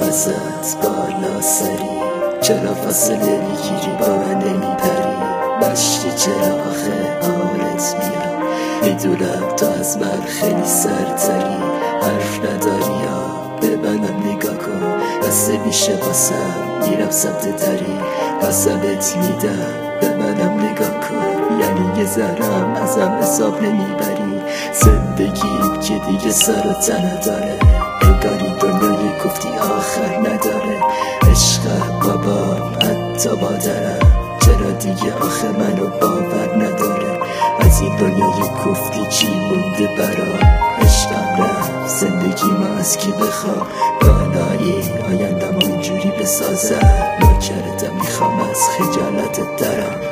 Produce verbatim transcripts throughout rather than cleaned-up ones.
ازت بالا سری، چرا فاصله میگیری با من نمیپری؟ مشتی چرا آخه حالت میرم، میدونم تو از من خیلی سرتری، حرف نداری یا به منم نگاه کن، بسته میشه باسم میرم سمت تری، قسمت میدم به منم نگاه کن، یعنی یه ذرم ازم حساب نمیبری، زندگیم که دیگه سر و تنه داره، انگاری دنیای گفتی آخر نداره، عشقم بابام حتی مادرم چرا دیگه آخه منو باور نداره، از این دنیای گفتی چی مونده برام، عشقم رفت زندگی ما از کی بخوام، بالایی آیندم اونجوری بسازم، نوکرتم میخوام از خجالتت درم.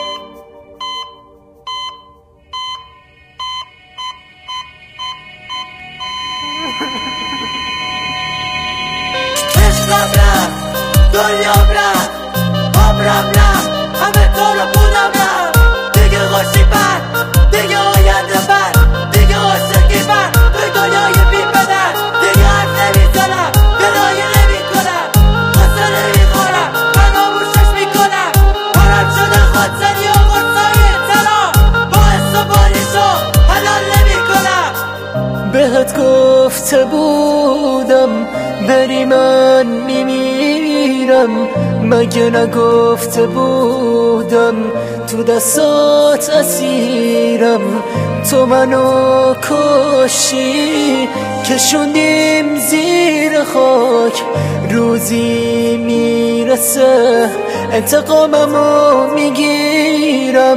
عشقم رفت، دنیام رفت، عمرم رفت، همه تو رو بودم رفت، دیگه خوشی بر، دیگه آینده بر، دیگه عاشقی بر، توی دنیای بی پدر، دیگه حرف نمیزنم، گرایه نمیکنم، قصه نمیخورم، فراموشش میکنم، پرم شده خودزنی و غصای تنها، با استباریشو حلال نمیکنم. بهت گفته بودم بری من میمیرم، مگه نگفته بودم تو دستات اسیرم، تو منو کشی کشوندیم زیر خاک، روزی میرسه انتقاممو میگیرم.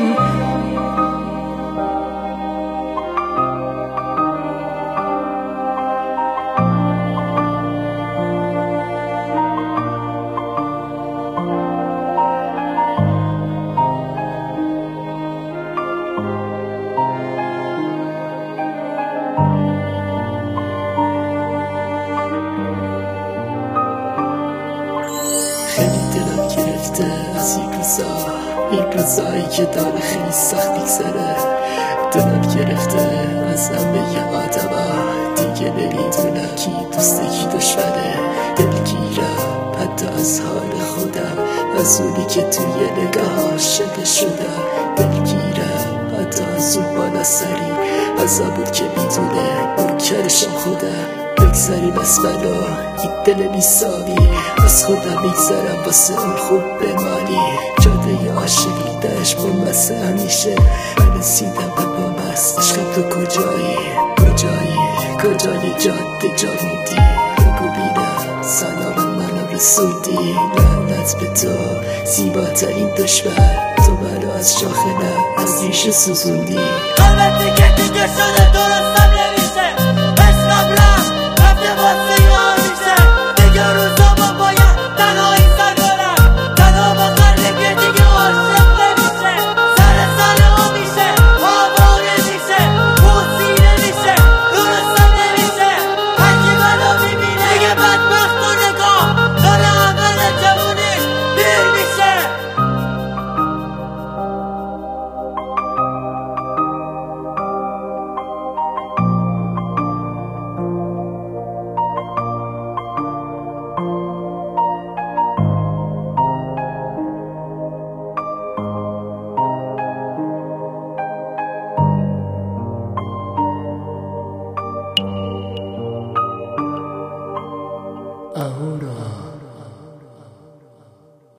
خیلی دلم گرفته از این روزا، این روزایی که داره خیلی سخت میگذره، دلم گرفته از همه آدما، دیگه نمیدونم کی دوسته کی دشمنه، دلگیرم حتی از حال خودم، از اونی که توی نگاه عاشق شدم، دلگیرم حتی از اون بالا سری، از همون که میدونه منکرشم خودم، بگذاریم از منو این دل میسامی، از خودم میگذارم واسه اون خوب بمانی، جاده عاشقی داشت بومسه همیشه، من رسیدم و با مست عشق تو کجایی، کجایی کجایی جاده جا موندی، بگو بینم سلام منو رسوندی، لعنت به تو زیباترین دشمن، تو منو از شاخه نه از ریشه سوزوندی. البته که دیگه شده دور